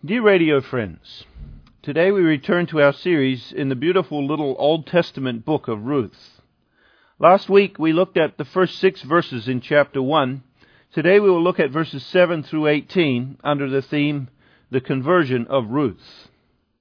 Dear radio friends, today we return to our series in the beautiful little Old Testament book of Ruth. Last week we looked at the first 6 verses in chapter 1. Today we will look at verses 7 through 18 under the theme, The Conversion of Ruth.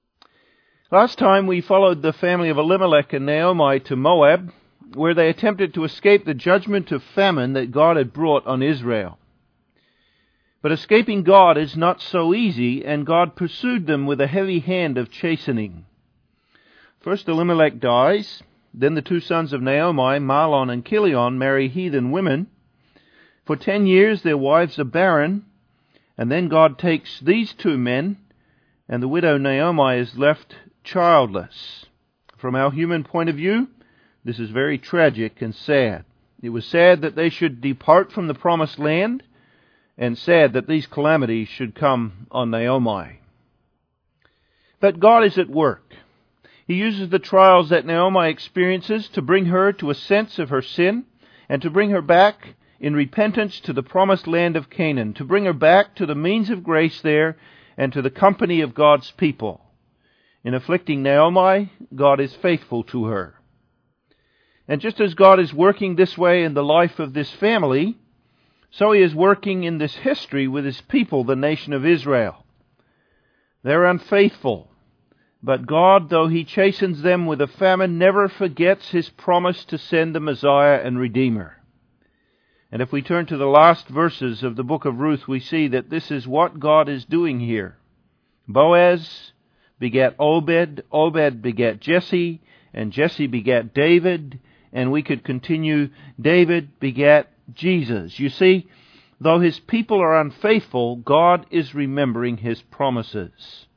Last time we followed the family of Elimelech and Naomi to Moab, where they attempted to escape the judgment of famine that God had brought on Israel. But escaping God is not so easy, and God pursued them with a heavy hand of chastening. First Elimelech dies, then the 2 sons of Naomi, Mahlon and Chilion, marry heathen women. For 10 years their wives are barren, and then God takes these 2 men, and the widow Naomi is left childless. From our human point of view, this is very tragic and sad. It was sad that they should depart from the promised land, and sad that these calamities should come on Naomi. But God is at work. He uses the trials that Naomi experiences to bring her to a sense of her sin and to bring her back in repentance to the promised land of Canaan, to bring her back to the means of grace there and to the company of God's people. In afflicting Naomi, God is faithful to her. And just as God is working this way in the life of this family, so He is working in this history with His people, the nation of Israel. They're unfaithful, but God, though He chastens them with a famine, never forgets His promise to send the Messiah and Redeemer. And if we turn to the last verses of the book of Ruth, we see that this is what God is doing here. Boaz begat Obed, Obed begat Jesse, and Jesse begat David, and we could continue, David begat Jesus. You see, though His people are unfaithful, God is remembering His promises.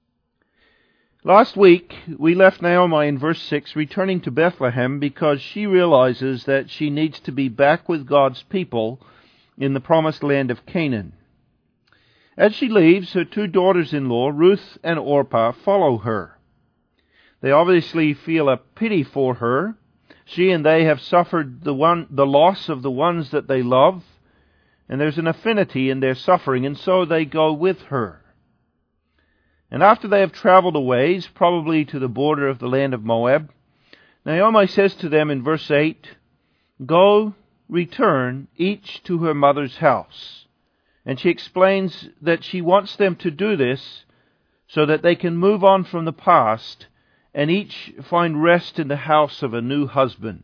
Last week, we left Naomi in verse 6 returning to Bethlehem because she realizes that she needs to be back with God's people in the promised land of Canaan. As she leaves, her 2 daughters-in-law, Ruth and Orpah, follow her. They obviously feel a pity for her. She and they have suffered the loss of the ones that they love, and there's an affinity in their suffering, and so they go with her. And after they have traveled a ways, probably to the border of the land of Moab, Naomi says to them in verse 8, "Go, return, each to her mother's house." And she explains that she wants them to do this so that they can move on from the past and each find rest in the house of a new husband.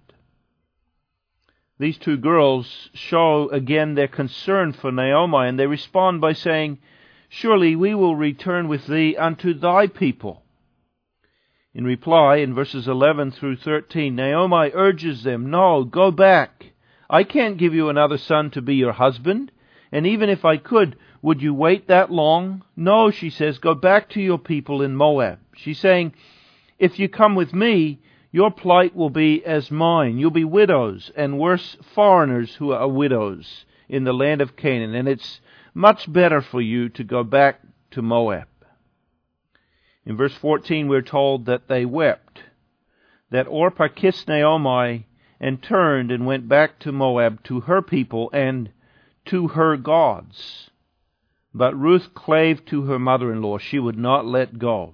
These 2 girls show again their concern for Naomi, and they respond by saying, "Surely we will return with thee unto thy people." In reply, in verses 11 through 13, Naomi urges them, "No, go back. I can't give you another son to be your husband, and even if I could, would you wait that long? No," she says, "go back to your people in Moab." She's saying, if you come with me, your plight will be as mine. You'll be widows, and worse, foreigners who are widows in the land of Canaan. And it's much better for you to go back to Moab. In verse 14, we're told that they wept, that Orpah kissed Naomi and turned and went back to Moab, to her people and to her gods. But Ruth clave to her mother-in-law. She would not let go.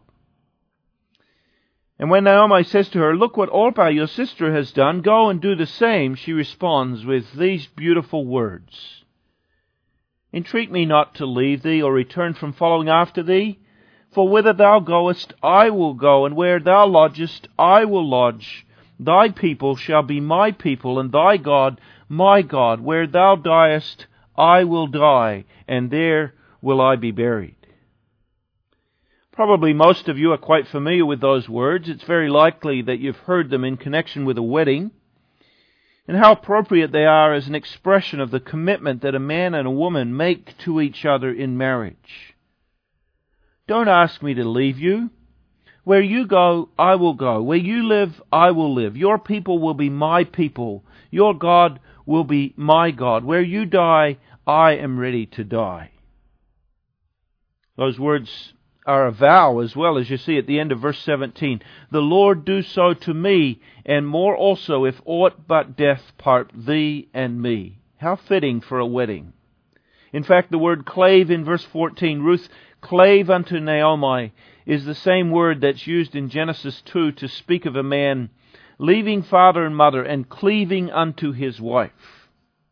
And when Naomi says to her, "Look what Orpah, your sister, has done. Go and do the same," she responds with these beautiful words. "Entreat me not to leave thee or return from following after thee. For whither thou goest, I will go, and where thou lodgest, I will lodge. Thy people shall be my people, and thy God, my God. Where thou diest, I will die, and there will I be buried." Probably most of you are quite familiar with those words. It's very likely that you've heard them in connection with a wedding, and how appropriate they are as an expression of the commitment that a man and a woman make to each other in marriage. Don't ask me to leave you. Where you go, I will go. Where you live, I will live. Your people will be my people. Your God will be my God. Where you die, I am ready to die. Those words are a vow as well, as you see at the end of verse 17. "The Lord do so to me, and more also, if aught but death part thee and me." How fitting for a wedding. In fact, the word clave in verse 14, Ruth clave unto Naomi, is the same word that's used in Genesis 2 to speak of a man leaving father and mother and cleaving unto his wife.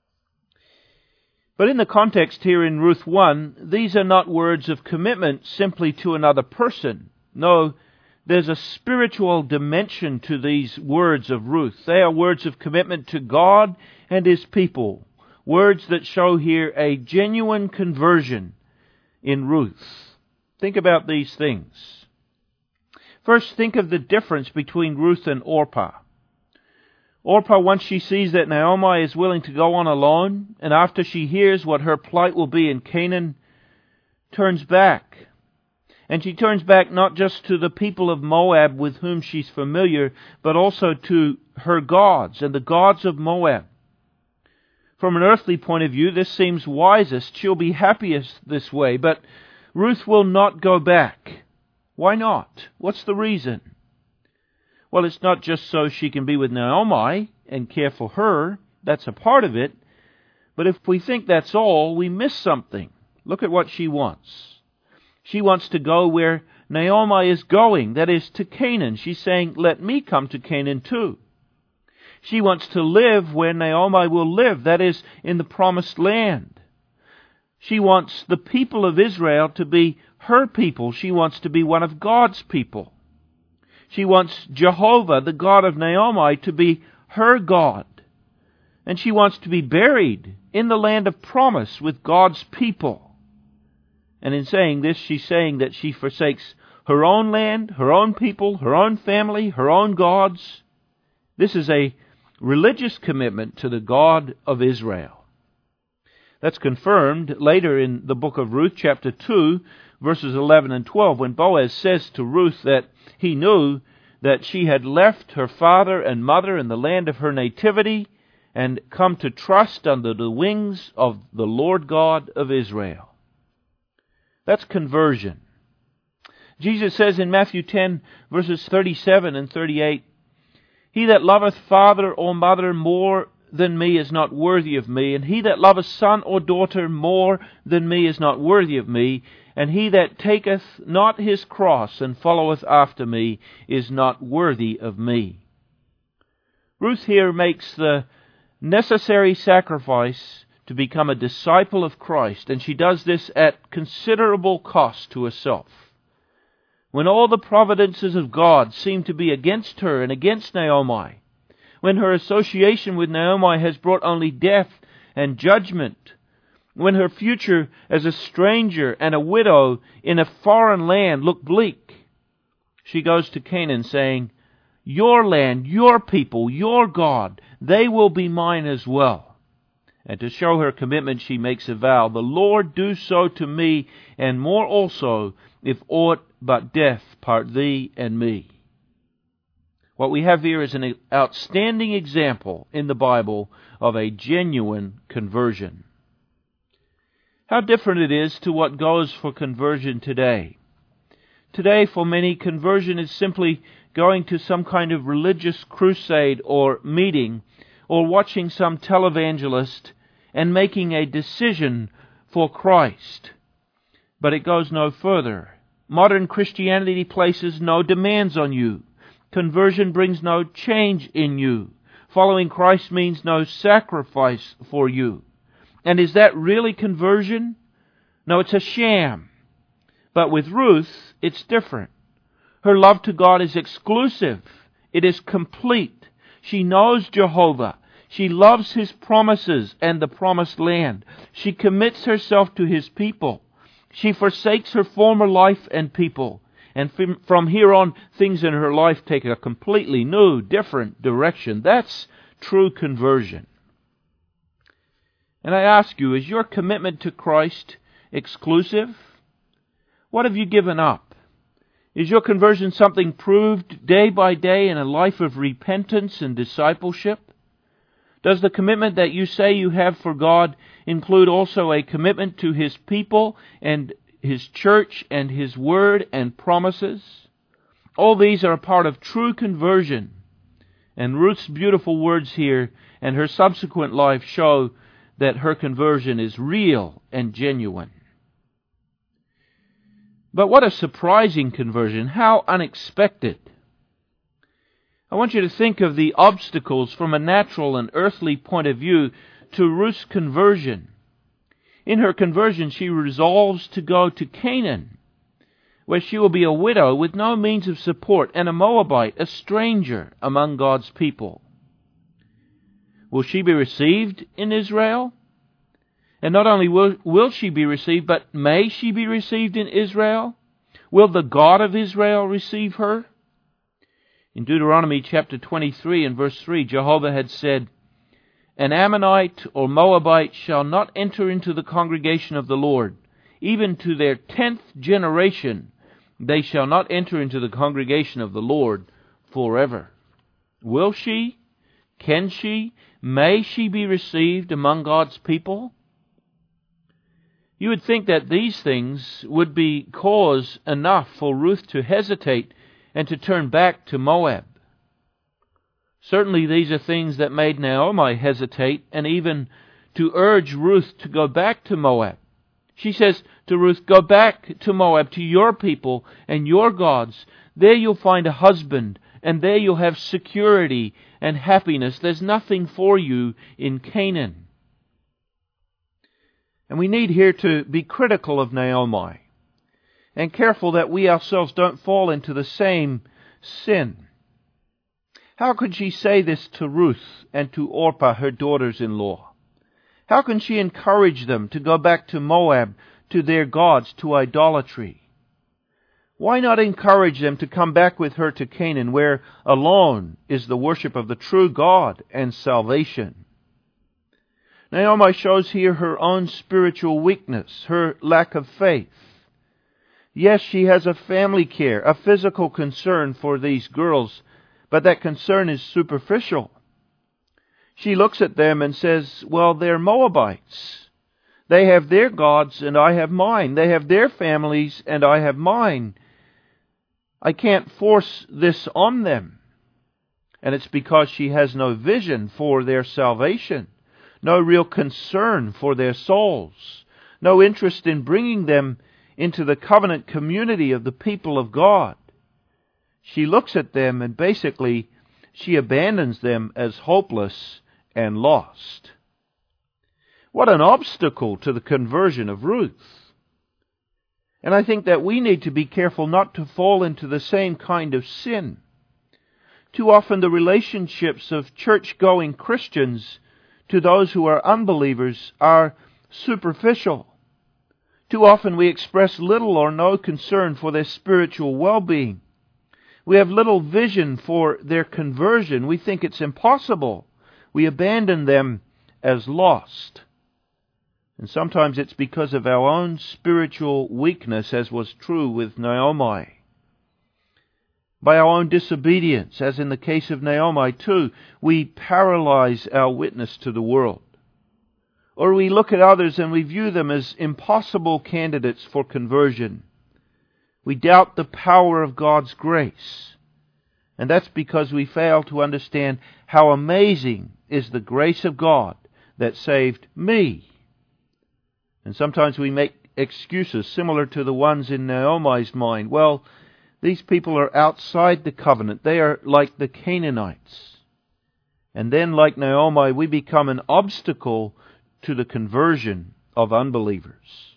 But in the context here in Ruth 1, these are not words of commitment simply to another person. No, there's a spiritual dimension to these words of Ruth. They are words of commitment to God and His people. Words that show here a genuine conversion in Ruth. Think about these things. First, think of the difference between Ruth and Orpah. Orpah, once she sees that Naomi is willing to go on alone, and after she hears what her plight will be in Canaan, turns back. And she turns back not just to the people of Moab with whom she's familiar, but also to her gods and the gods of Moab. From an earthly point of view, this seems wisest. She'll be happiest this way, but Ruth will not go back. Why not? What's the reason? Well, it's not just so she can be with Naomi and care for her. That's a part of it. But if we think that's all, we miss something. Look at what she wants. She wants to go where Naomi is going, that is, to Canaan. She's saying, let me come to Canaan too. She wants to live where Naomi will live, that is, in the promised land. She wants the people of Israel to be her people. She wants to be one of God's people. She wants Jehovah, the God of Naomi, to be her God. And she wants to be buried in the land of promise with God's people. And in saying this, she's saying that she forsakes her own land, her own people, her own family, her own gods. This is a religious commitment to the God of Israel. That's confirmed later in the book of Ruth, chapter 2, verses 11 and 12, when Boaz says to Ruth that he knew that she had left her father and mother in the land of her nativity and come to trust under the wings of the Lord God of Israel. That's conversion. Jesus says in Matthew 10, verses 37 and 38, He that loveth father or mother more than me is not worthy of me, and he that loveth son or daughter more than me is not worthy of me, and he that taketh not his cross and followeth after me is not worthy of me. Ruth here makes the necessary sacrifice to become a disciple of Christ, and she does this at considerable cost to herself. When all the providences of God seem to be against her and against Naomi, when her association with Naomi has brought only death and judgment, when her future as a stranger and a widow in a foreign land looked bleak, she goes to Canaan saying, Your land, your people, your God, they will be mine as well. And to show her commitment, she makes a vow, The Lord do so to me, and more also, if aught but death part thee and me. What we have here is an outstanding example in the Bible of a genuine conversion. How different it is to what goes for conversion today. Today, for many, conversion is simply going to some kind of religious crusade or meeting, or watching some televangelist and making a decision for Christ. But it goes no further. Modern Christianity places no demands on you. Conversion brings no change in you. Following Christ means no sacrifice for you. And is that really conversion? No, it's a sham. But with Ruth, it's different. Her love to God is exclusive. It is complete. She knows Jehovah. She loves His promises and the promised land. She commits herself to His people. She forsakes her former life and people. And from here on, things in her life take a completely new, different direction. That's true conversion. And I ask you, is your commitment to Christ exclusive? What have you given up? Is your conversion something proved day by day in a life of repentance and discipleship? Does the commitment that you say you have for God include also a commitment to His people and His church and His word and promises? All these are a part of true conversion. And Ruth's beautiful words here and her subsequent life show that her conversion is real and genuine. But what a surprising conversion. How unexpected. I want you to think of the obstacles from a natural and earthly point of view to Ruth's conversion. In her conversion, she resolves to go to Canaan, where she will be a widow with no means of support and a Moabite, a stranger among God's people. Will she be received in Israel? And not only will she be received, but may she be received in Israel? Will the God of Israel receive her? In Deuteronomy chapter 23 and verse 3, Jehovah had said, "An Ammonite or Moabite shall not enter into the congregation of the Lord. Even to their 10th generation they shall not enter into the congregation of the Lord forever." Will she? Can she? May she be received among God's people? You would think that these things would be cause enough for Ruth to hesitate and to turn back to Moab. Certainly these are things that made Naomi hesitate and even to urge Ruth to go back to Moab. She says to Ruth, "Go back to Moab, to your people and your gods. There you'll find a husband, and there you'll have security and happiness. There's nothing for you in Canaan." And we need here to be critical of Naomi and careful that we ourselves don't fall into the same sin. How could she say this to Ruth and to Orpah, her daughters-in-law? How can she encourage them to go back to Moab, to their gods, to idolatry? Why not encourage them to come back with her to Canaan, where alone is the worship of the true God and salvation? Naomi shows here her own spiritual weakness, her lack of faith. Yes, she has a family care, a physical concern for these girls, but that concern is superficial. She looks at them and says, "Well, they're Moabites. They have their gods and I have mine. They have their families and I have mine. I can't force this on them." And it's because she has no vision for their salvation, no real concern for their souls, no interest in bringing them into the covenant community of the people of God. She looks at them and basically she abandons them as hopeless and lost. What an obstacle to the conversion of Ruth. And I think that we need to be careful not to fall into the same kind of sin. Too often the relationships of church-going Christians to those who are unbelievers are superficial. Too often we express little or no concern for their spiritual well-being. We have little vision for their conversion. We think it's impossible. We abandon them as lost. And sometimes it's because of our own spiritual weakness, as was true with Naomi. By our own disobedience, as in the case of Naomi too, we paralyze our witness to the world. Or we look at others and we view them as impossible candidates for conversion. We doubt the power of God's grace. And that's because we fail to understand how amazing is the grace of God that saved me. And sometimes we make excuses similar to the ones in Naomi's mind. Well, these people are outside the covenant. They are like the Canaanites. And then, like Naomi, we become an obstacle to the conversion of unbelievers.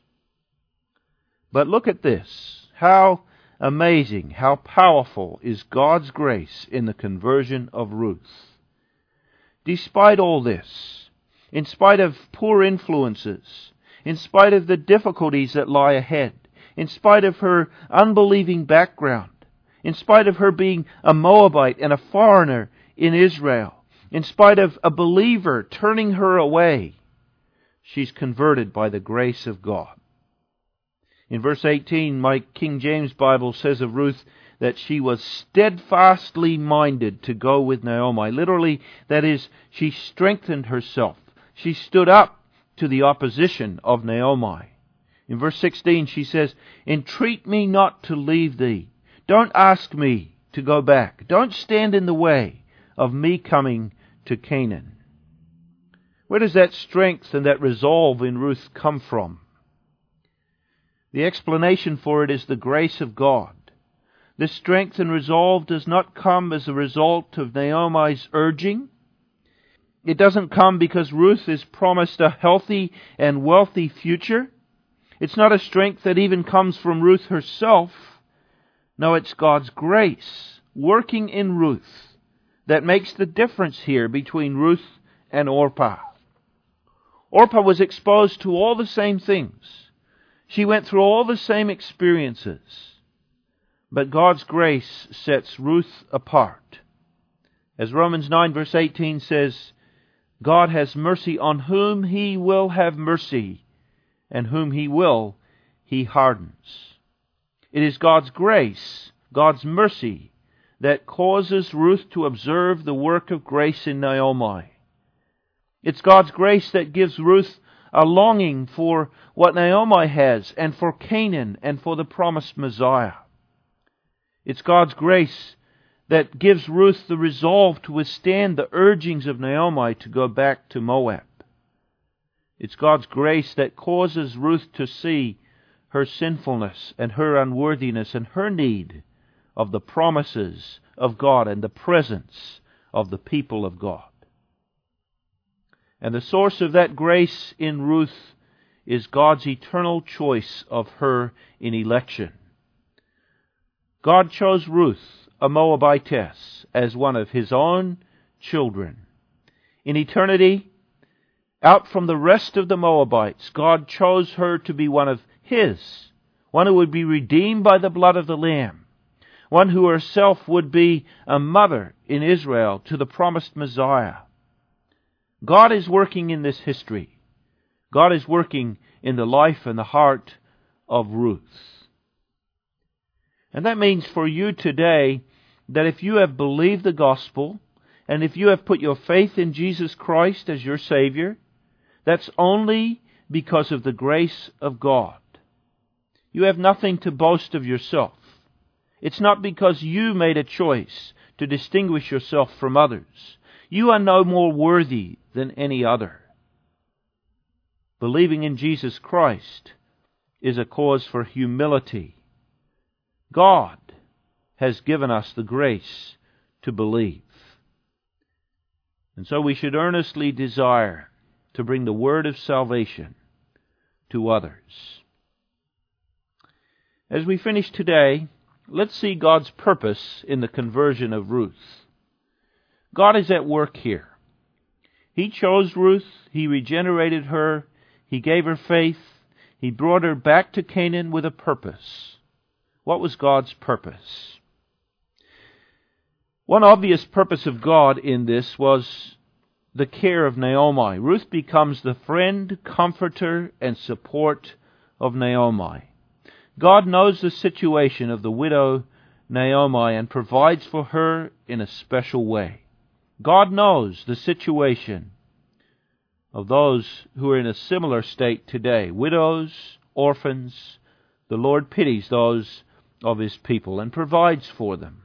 But look at this. How amazing, how powerful is God's grace in the conversion of Ruth. Despite all this, in spite of poor influences, in spite of the difficulties that lie ahead, in spite of her unbelieving background, in spite of her being a Moabite and a foreigner in Israel, in spite of a believer turning her away, she's converted by the grace of God. In verse 18, my King James Bible says of Ruth that she was steadfastly minded to go with Naomi. Literally, that is, she strengthened herself. She stood up to the opposition of Naomi. In verse 16, she says, "Entreat me not to leave thee. Don't ask me to go back. Don't stand in the way of me coming to Canaan." Where does that strength and that resolve in Ruth come from? The explanation for it is the grace of God. This strength and resolve does not come as a result of Naomi's urging. It doesn't come because Ruth is promised a healthy and wealthy future. It's not a strength that even comes from Ruth herself. No, it's God's grace working in Ruth that makes the difference here between Ruth and Orpah. Orpah was exposed to all the same things. She went through all the same experiences. But God's grace sets Ruth apart. As Romans 9 verse 18 says, God has mercy on whom He will have mercy, and whom He will, He hardens. It is God's grace, God's mercy, that causes Ruth to observe the work of grace in Naomi. It's God's grace that gives Ruth a longing for what Naomi has, and for Canaan, and for the promised Messiah. It's God's grace that gives Ruth the resolve to withstand the urgings of Naomi to go back to Moab. It's God's grace that causes Ruth to see her sinfulness and her unworthiness and her need of the promises of God and the presence of the people of God. And the source of that grace in Ruth is God's eternal choice of her in election. God chose Ruth, a Moabitess, as one of His own children. In eternity, out from the rest of the Moabites, God chose her to be one of His, one who would be redeemed by the blood of the Lamb, one who herself would be a mother in Israel to the promised Messiah. God is working in this history. God is working in the life and the heart of Ruth. And that means for you today that if you have believed the gospel, and if you have put your faith in Jesus Christ as your Savior, that's only because of the grace of God. You have nothing to boast of yourself. It's not because you made a choice to distinguish yourself from others. You are no more worthy than any other. Believing in Jesus Christ is a cause for humility. God has given us the grace to believe. And so we should earnestly desire to bring the word of salvation to others. As we finish today, let's see God's purpose in the conversion of Ruth. God is at work here. He chose Ruth, He regenerated her, He gave her faith, He brought her back to Canaan with a purpose. What was God's purpose? One obvious purpose of God in this was the care of Naomi. Ruth becomes the friend, comforter, and support of Naomi. God knows the situation of the widow Naomi and provides for her in a special way. God knows the situation of those who are in a similar state today. Widows, orphans. The Lord pities those of His people and provides for them.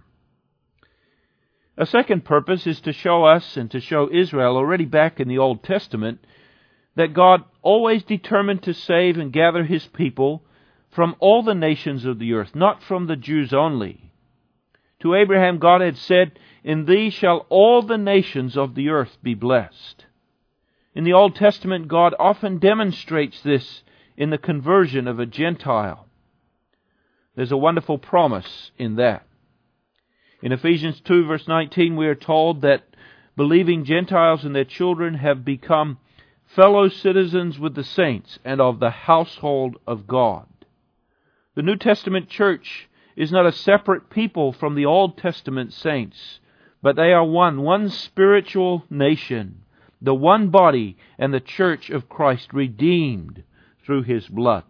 A second purpose is to show us and to show Israel, already back in the Old Testament, that God always determined to save and gather His people from all the nations of the earth, not from the Jews only. To Abraham, God had said, "In thee shall all the nations of the earth be blessed." In the Old Testament, God often demonstrates this in the conversion of a Gentile. There's a wonderful promise in that. In Ephesians 2 verse 19 we are told that believing Gentiles and their children have become fellow citizens with the saints and of the household of God. The New Testament church is not a separate people from the Old Testament saints, but they are one spiritual nation, the one body and the church of Christ, redeemed through His blood.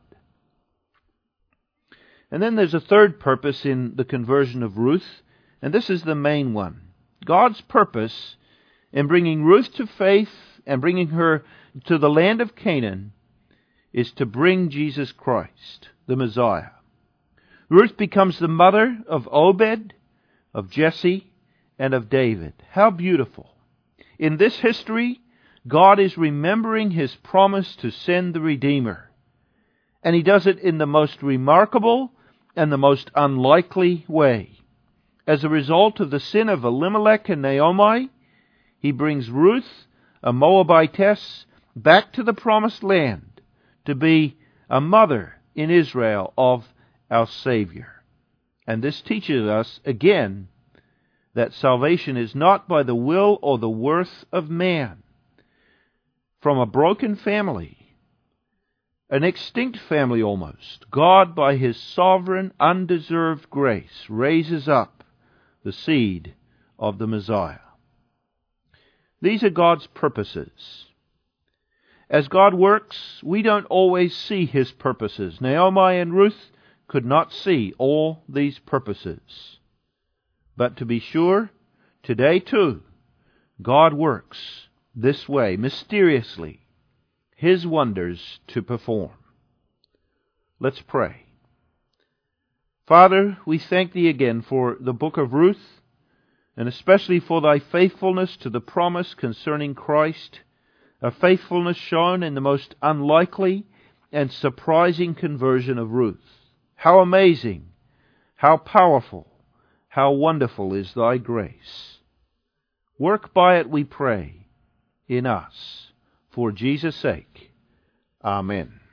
And then there's a third purpose in the conversion of Ruth, and this is the main one. God's purpose in bringing Ruth to faith and bringing her to the land of Canaan is to bring Jesus Christ, the Messiah. Ruth becomes the mother of Obed, of Jesse, and of David. How beautiful. In this history, God is remembering His promise to send the Redeemer. And he does it in the most remarkable and the most unlikely way. As a result of the sin of Elimelech and Naomi, he brings Ruth, a Moabitess, back to the promised land to be a mother in Israel of our Savior. And this teaches us, again, that salvation is not by the will or the worth of man. From a broken family, an extinct family almost, God, by His sovereign, undeserved grace, raises up the seed of the Messiah. These are God's purposes. As God works, we don't always see His purposes. Naomi and Ruth could not see all these purposes. But to be sure, today too, God works this way, mysteriously, His wonders to perform. Let's pray. Father, we thank Thee again for the book of Ruth, and especially for Thy faithfulness to the promise concerning Christ, a faithfulness shown in the most unlikely and surprising conversion of Ruth. How amazing, how powerful, how wonderful is Thy grace. Work by it, we pray, in us. For Jesus' sake. Amen.